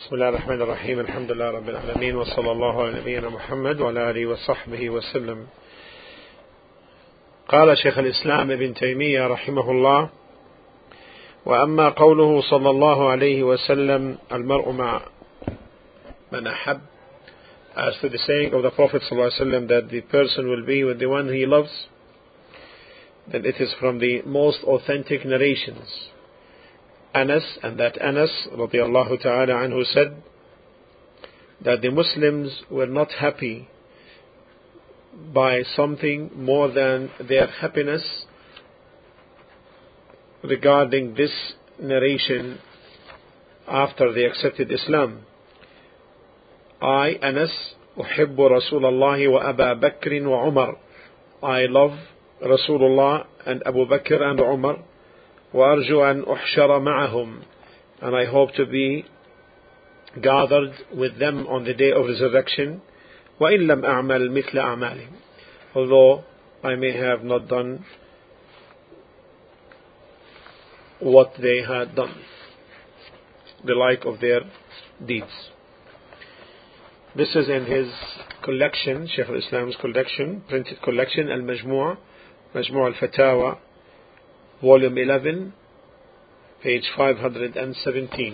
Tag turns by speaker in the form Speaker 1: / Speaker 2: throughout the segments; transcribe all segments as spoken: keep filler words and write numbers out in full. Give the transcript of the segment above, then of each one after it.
Speaker 1: بسم الله الرحمن الرحيم الحمد لله رب العالمين وصلى الله على نبينا محمد وعلى آله وصحبه وسلم. قال شيخ الإسلام ابن تيمية رحمه الله: وأما قوله صلى الله عليه وسلم المرء مع من أحب, as to the saying of the Prophet صلى الله عليه وسلم that the person will be with the one he loves, then it is from the most authentic narrations. Anas, and that Anas radiallahu ta'ala anhu said that the Muslims were not happy by something more than their happiness regarding this narration after they accepted Islam. I, Anas, أحب رسول الله وأبا بكر وعمر. I love Rasulullah and Abu Bakr and Umar. وأرجو أن أحشر معهم, and I hope to be gathered with them on the day of resurrection. وإن لم أعمل مثل أعمالهم, although I may have not done what they had done, the like of their deeds. This is in his collection, Shaykh al-Islam's collection, printed collection, Al-Majmu', Majmu' al-Fatawa, volume eleven, page five hundred seventeen.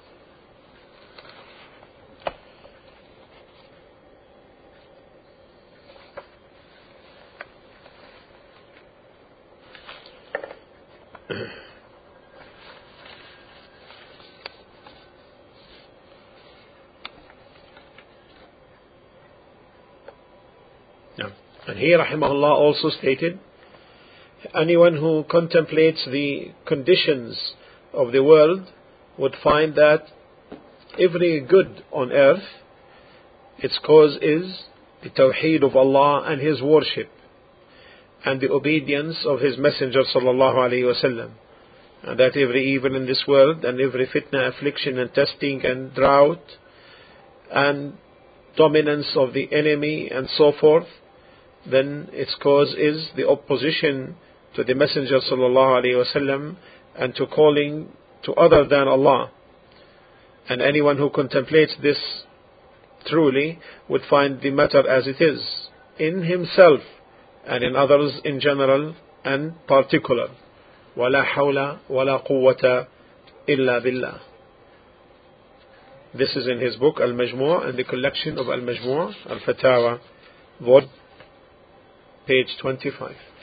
Speaker 1: And he, rahimahullah, also stated, anyone who contemplates the conditions of the world would find that every good on earth, its cause is the tawheed of Allah and His worship and the obedience of His Messenger sallallahu alaihi wasallam, and that every evil in this world and every fitna, affliction and testing and drought and dominance of the enemy and so forth, then its cause is the opposition to the Messenger sallallahu alaihi wasallam and to calling to other than Allah. And anyone who contemplates this truly would find the matter as it is, in himself and in others in general and particular. وَلَا حَوْلَ وَلَا قُوَّةَ إِلَّا بِاللَّهِ. This is in his book Al-Majmu' and the collection of Al-Majmu' Al-Fatawa, volume page twenty-five.